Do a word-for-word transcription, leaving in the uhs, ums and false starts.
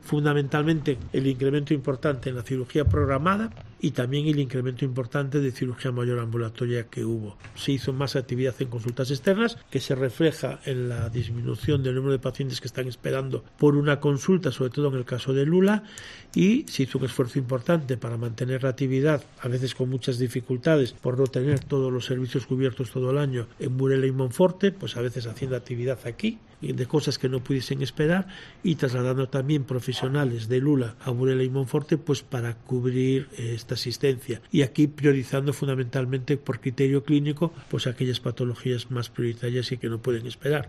fundamentalmente el incremento importante en la cirugía programada y también el incremento importante de cirugía mayor ambulatoria que hubo. Se hizo más actividad en consultas externas, que se refleja en la disminución del número de pacientes que están esperando por una consulta, sobre todo en el caso de Lula, y se hizo un esfuerzo importante para mantener la actividad, a veces con muchas dificultades por no tener todos los servicios cubiertos todo el año en Burela y Monforte, pues a veces haciendo actividad aquí de cosas que no pudiesen esperar y trasladando también profesionales de Lula a Burela y Monforte pues para cubrir eh, esta asistencia, y aquí priorizando fundamentalmente por criterio clínico pues aquellas patologías más prioritarias y que no pueden esperar.